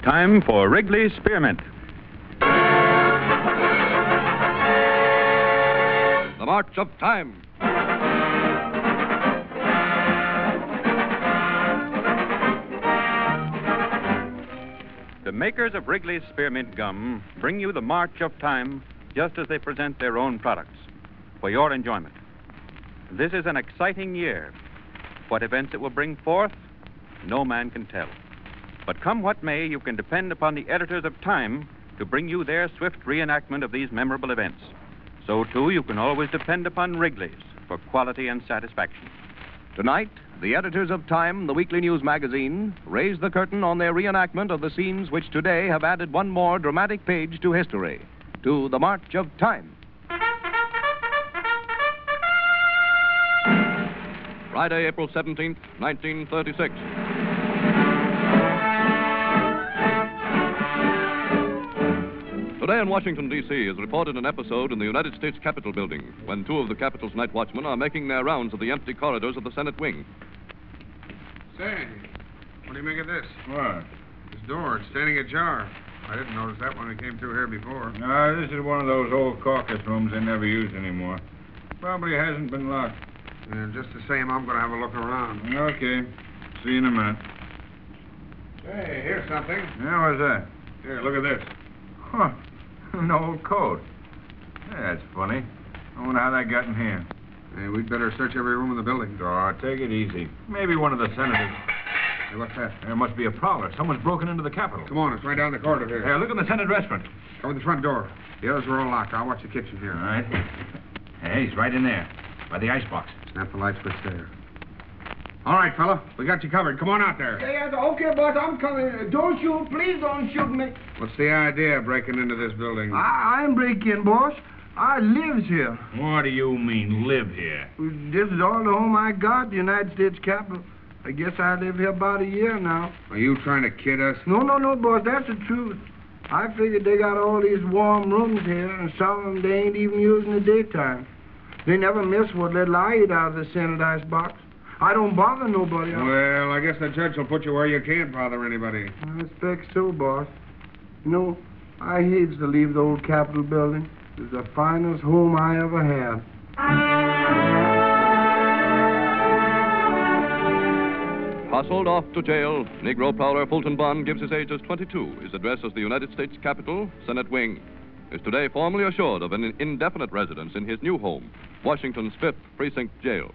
Time for Wrigley's Spearmint. The March of Time. The makers of Wrigley's Spearmint Gum bring you the March of Time just as they present their own products for your enjoyment. This is an exciting year. What events it will bring forth, no man can tell. But come what may, you can depend upon the editors of Time to bring you their swift reenactment of these memorable events. So, too, you can always depend upon Wrigley's for quality and satisfaction. Tonight, the editors of Time, the weekly news magazine, raise the curtain on their reenactment of the scenes which today have added one more dramatic page to history, to the March of Time. Friday, April 17th, 1936. Today in Washington, D.C. is reported an episode in the United States Capitol building when two of the Capitol's night watchmen are making their rounds of the empty corridors of the Senate wing. Say, what do you make of this? What? This door, it's standing ajar. I didn't notice that when we came through here before. No, this is one of those old caucus rooms they never use anymore. Probably hasn't been locked. Just the same, I'm going to have a look around. Okay. See you in a minute. Hey, here's something. Yeah, what's that? Here, look at this. Huh. An old coat. Yeah, that's funny. I wonder how that got in here. Hey, we'd better search every room in the building. Oh, take it easy. Maybe one of the senators. Hey, what's that? There must be a prowler. Someone's broken into the Capitol. Come on, it's right down the corridor here. Here, look in the Senate restaurant. Go in the front door. The others are all locked. I'll watch the kitchen here. All right. Hey, he's right in there, by the icebox. Snap the light switch there. All right, fella. We got you covered. Come on out there. Yes, okay, boss, I'm coming. Don't shoot, please don't shoot me. What's the idea of breaking into this building? I'm breaking, boss. I lives here. What do you mean, live here? This is all the home I got, the United States Capitol. I guess I live here about a year now. Are you trying to kid us? No, boss, that's the truth. I figured they got all these warm rooms here, and some of them they ain't even using in the daytime. They never miss what little I eat out of the Senate icebox. I don't bother nobody. Well, I guess the judge will put you where you can't bother anybody. I expect so, boss. You know, I hates to leave the old Capitol building. It's the finest home I ever had. Hustled off to jail, Negro prowler Fulton Bond gives his age as 22. His address as the United States Capitol, Senate Wing. Is today formally assured of an indefinite residence in his new home, Washington's 5th Precinct Jail.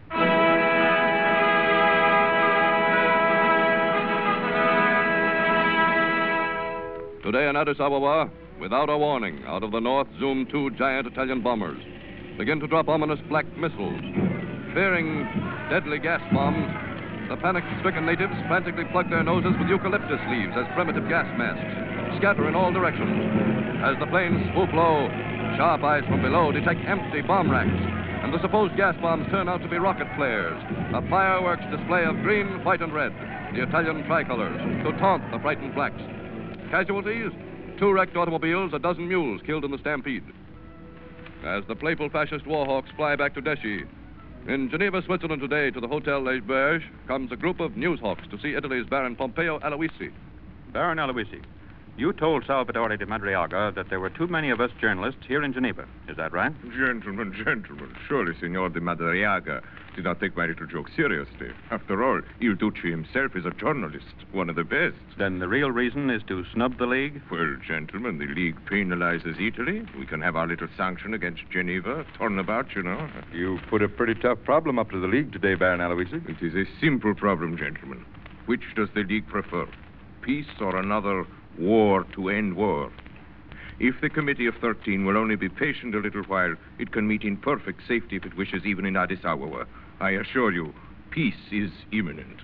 Today in Addis Ababa, without a warning, out of the north zoom two giant Italian bombers. Begin to drop ominous black missiles. Fearing deadly gas bombs, the panic-stricken natives frantically plug their noses with eucalyptus leaves as primitive gas masks, scatter in all directions. As the planes swoop low, sharp eyes from below detect empty bomb racks, and the supposed gas bombs turn out to be rocket flares, a fireworks display of green, white, and red, the Italian tricolors, to taunt the frightened blacks. Casualties? 2 wrecked automobiles, a dozen mules killed in the stampede. As the playful fascist warhawks fly back to Deshy, in Geneva, Switzerland today, to the Hotel Les Berges, comes a group of newshawks to see Italy's Baron Pompeo Aloisi. Baron Aloisi, you told Salvatore de Madriaga that there were too many of us journalists here in Geneva. Is that right? Gentlemen, surely Signor de Madariaga did not take my little joke seriously. After all, Il Duce himself is a journalist, one of the best. Then the real reason is to snub the League? Well, gentlemen, the League penalizes Italy. We can have our little sanction against Geneva, turnabout, you know. You put a pretty tough problem up to the League today, Baron Aloisi. It is a simple problem, gentlemen. Which does the League prefer? Peace or another war to end war? If the Committee of 13 will only be patient a little while, it can meet in perfect safety if it wishes, even in Addis Ababa. I assure you, peace is imminent.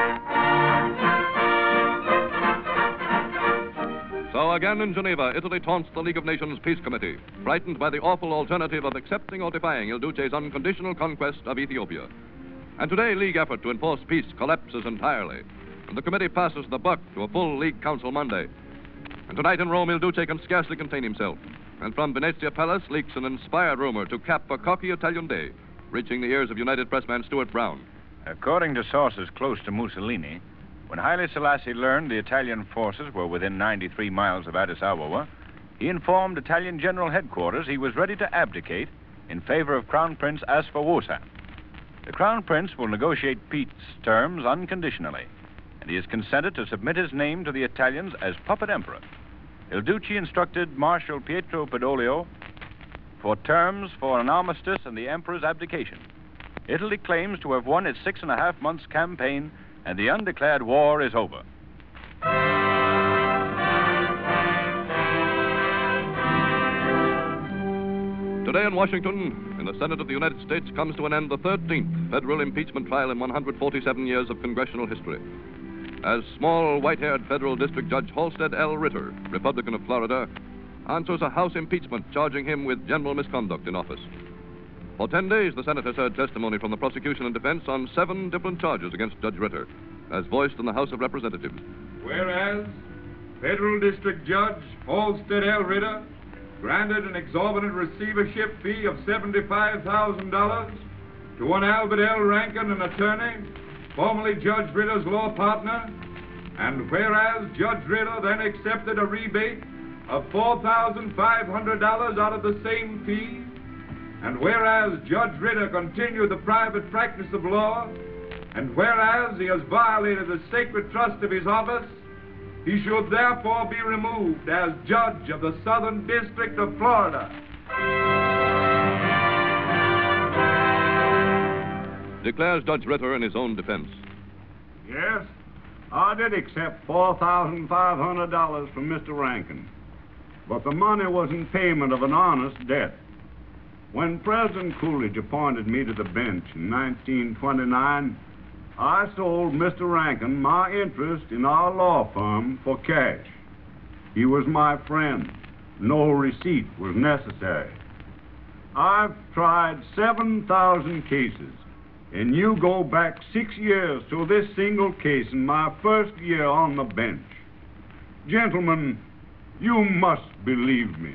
So again in Geneva, Italy taunts the League of Nations Peace Committee, frightened by the awful alternative of accepting or defying Il Duce's unconditional conquest of Ethiopia. And today, League effort to enforce peace collapses entirely, and the committee passes the buck to a full League Council Monday. And tonight in Rome, Il Duce can scarcely contain himself. And from Venezia Palace leaks an inspired rumor to cap a cocky Italian day, reaching the ears of United Pressman Stuart Brown. According to sources close to Mussolini, When Haile Selassie learned the Italian forces were within 93 miles of Addis Ababa, he informed Italian General Headquarters he was ready to abdicate in favor of Crown Prince Asfawosa. The Crown Prince will negotiate peace terms unconditionally, and he has consented to submit his name to the Italians as puppet emperor. Il Duce instructed Marshal Pietro Badoglio for terms for an armistice and the emperor's abdication. Italy claims to have won its 6.5 months campaign, and the undeclared war is over. Today in Washington, in the Senate of the United States, comes to an end the 13th federal impeachment trial in 147 years of congressional history. As small, white-haired federal district judge Halstead L. Ritter, Republican of Florida, answers a House impeachment charging him with general misconduct in office. For 10 days, the Senate has heard testimony from the prosecution and defense on 7 different charges against Judge Ritter, as voiced in the House of Representatives. Whereas Federal District Judge Halstead L. Ritter granted an exorbitant receivership fee of $75,000 to one Albert L. Rankin, an attorney, formerly Judge Ritter's law partner, and whereas Judge Ritter then accepted a rebate of $4,500 out of the same fee, and whereas Judge Ritter continued the private practice of law, and whereas he has violated the sacred trust of his office, he should therefore be removed as judge of the Southern District of Florida. Declares Judge Ritter in his own defense. Yes, I did accept $4,500 from Mr. Rankin, but the money was in payment of an honest debt. When President Coolidge appointed me to the bench in 1929, I sold Mr. Rankin my interest in our law firm for cash. He was my friend. No receipt was necessary. I've tried 7,000 cases, and you go back 6 years to this single case in my first year on the bench. Gentlemen, you must believe me.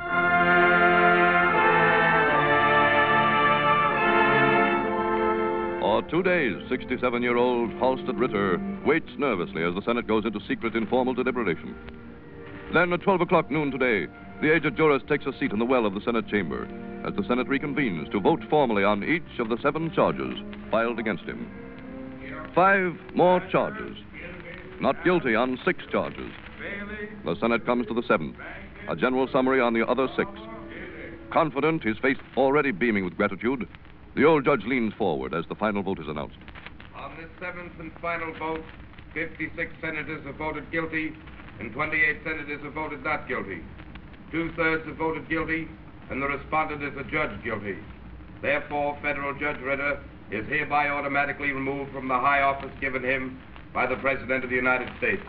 For 2 days, 67-year-old Halstead Ritter waits nervously as the Senate goes into secret informal deliberation. Then at 12 o'clock noon today, the aged jurist takes a seat in the well of the Senate chamber as the Senate reconvenes to vote formally on each of the 7 charges filed against him. 5 more charges. Not guilty on 6 charges. The Senate comes to the 7th. A general summary on the other 6. Confident, his face already beaming with gratitude, the old judge leans forward as the final vote is announced. On this 7th and final vote, 56 senators have voted guilty and 28 senators have voted not guilty. 2/3 have voted guilty, and the respondent is adjudged guilty. Therefore, Federal Judge Ritter is hereby automatically removed from the high office given him by the President of the United States.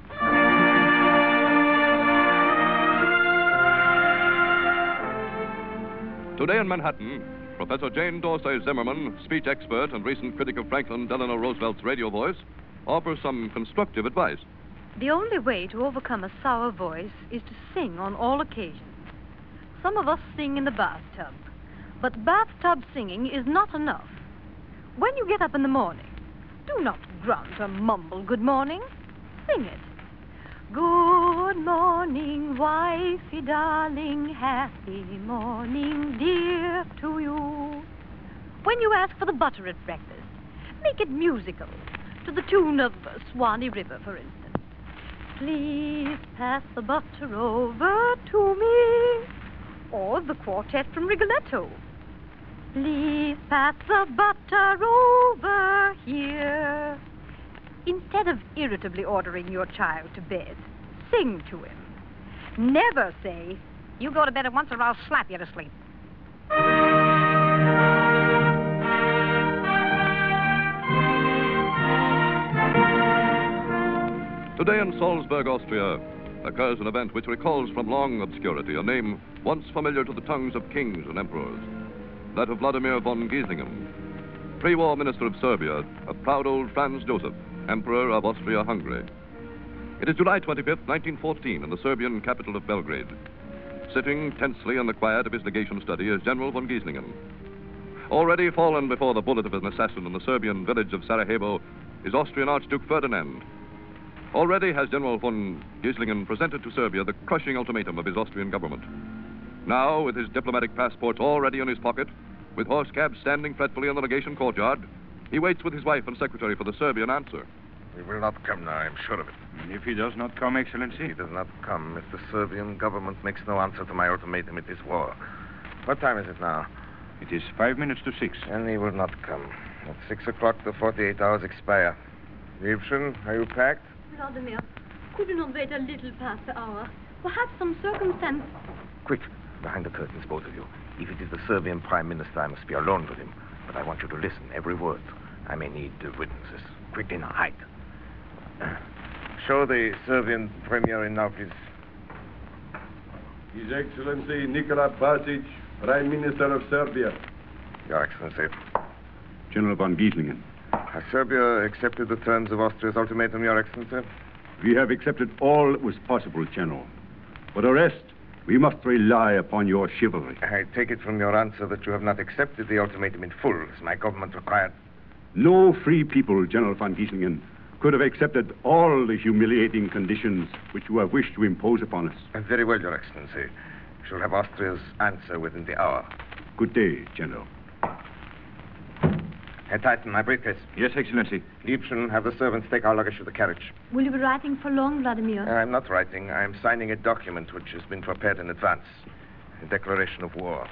Today in Manhattan, Professor Jane Dorsey Zimmerman, speech expert and recent critic of Franklin Delano Roosevelt's radio voice, offers some constructive advice. The only way to overcome a sour voice is to sing on all occasions. Some of us sing in the bathtub, but bathtub singing is not enough. When you get up in the morning, do not grunt or mumble good morning. Sing it. Good morning, wifey darling, happy morning, dear, to you. When you ask for the butter at breakfast, make it musical, to the tune of Swanee River, for instance. Please pass the butter over to me, or the quartet from Rigoletto. Please pass the butter over here. Instead of irritably ordering your child to bed, sing to him. Never say, "You go to bed at once or I'll slap you to sleep." Today in Salzburg, Austria, occurs an event which recalls from long obscurity a name once familiar to the tongues of kings and emperors, that of Vladimir von Gieslingen, pre-war minister of Serbia, of proud old Franz Joseph, Emperor of Austria-Hungary. It is July 25th, 1914, in the Serbian capital of Belgrade. Sitting tensely in the quiet of his legation study is General von Gieslingen. Already fallen before the bullet of an assassin in the Serbian village of Sarajevo, is Austrian Archduke Ferdinand. Already has General von Gieslingen presented to Serbia the crushing ultimatum of his Austrian government. Now, with his diplomatic passports already in his pocket, with horse cabs standing fretfully in the legation courtyard, he waits with his wife and secretary for the Serbian answer. He will not come now, I'm sure of it. If he does not come, Excellency? If he does not come, if the Serbian government makes no answer to my ultimatum, it is war. What time is it now? It is 5 minutes to 6. And he will not come. At 6 o'clock, the 48 hours expire. Liebchen, are you packed? Vladimir, could you not wait a little past the hour? Perhaps some circumstance... Quick, behind the curtains, both of you. If it is the Serbian Prime Minister, I must be alone with him. But I want you to listen, every word. I may need witnesses. Quickly now, hide. Show the Serbian Premier in now, please. His Excellency Nikola Basic, Prime Minister of Serbia. Your Excellency. General von Gieslingen. Has Serbia accepted the terms of Austria's ultimatum, Your Excellency? We have accepted all that was possible, General. For the rest, we must rely upon your chivalry. I take it from your answer that you have not accepted the ultimatum in full, as my government required. No free people, General von Gieslingen, could have accepted all the humiliating conditions which you have wished to impose upon us. Very well, Your Excellency. You shall have Austria's answer within the hour. Good day, General. Herr Titan, my briefcase. Yes, Excellency. Liebchen, have the servants take our luggage to the carriage. Will you be writing for long, Vladimir? I'm not writing. I'm signing a document which has been prepared in advance. A declaration of war.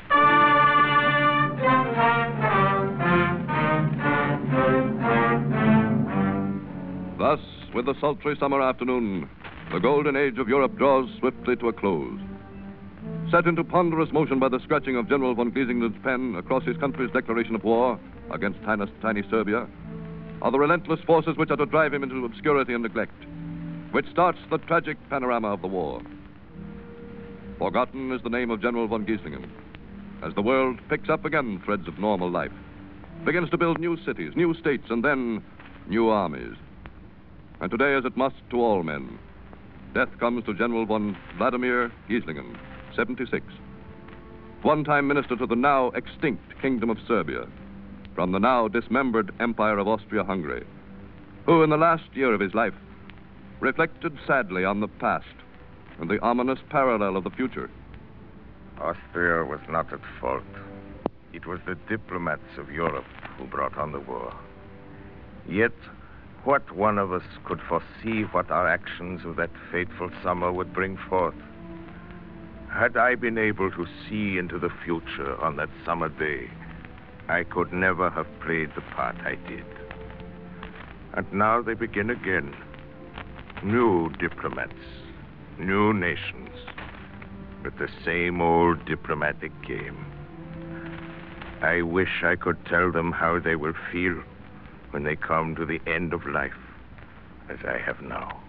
Thus, with the sultry summer afternoon, the golden age of Europe draws swiftly to a close. Set into ponderous motion by the scratching of General von Gieslingen's pen across his country's declaration of war against tiny Serbia, are the relentless forces which are to drive him into obscurity and neglect, which starts the tragic panorama of the war. Forgotten is the name of General von Gieslingen, as the world picks up again threads of normal life, begins to build new cities, new states, and then new armies. And today, as it must to all men, death comes to General von Vladimir Gieslingen, 76, one-time minister to the now extinct Kingdom of Serbia, from the now dismembered Empire of Austria-Hungary, who in the last year of his life reflected sadly on the past and the ominous parallel of the future. Austria was not at fault. It was the diplomats of Europe who brought on the war. Yet, what one of us could foresee what our actions of that fateful summer would bring forth? Had I been able to see into the future on that summer day, I could never have played the part I did. And now they begin again. New diplomats, new nations, with the same old diplomatic game. I wish I could tell them how they will feel when they come to the end of life, as I have now.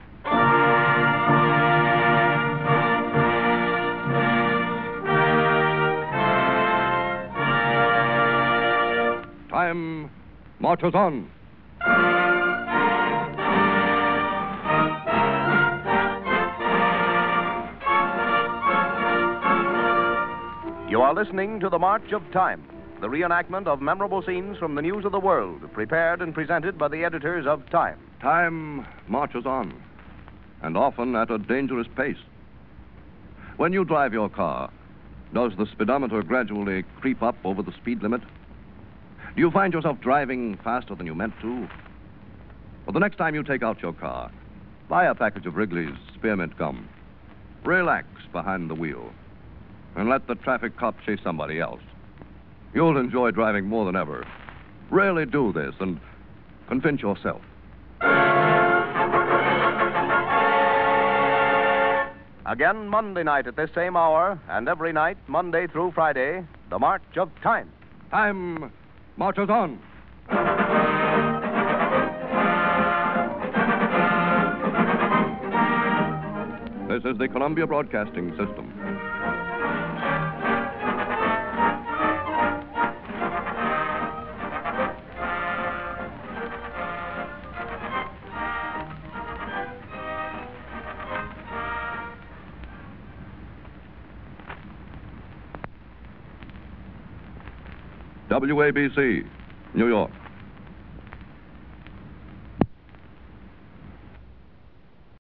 Time marches on. You are listening to The March of Time, the reenactment of memorable scenes from the news of the world, prepared and presented by the editors of Time. Time marches on, and often at a dangerous pace. When you drive your car, does the speedometer gradually creep up over the speed limit? Do you find yourself driving faster than you meant to? Well, the next time you take out your car, buy a package of Wrigley's Spearmint Gum. Relax behind the wheel, and let the traffic cop chase somebody else. You'll enjoy driving more than ever. Really do this and convince yourself. Again Monday night at this same hour, and every night, Monday through Friday, The March of Time. Time marches on. This is the Columbia Broadcasting System. WABC, New York.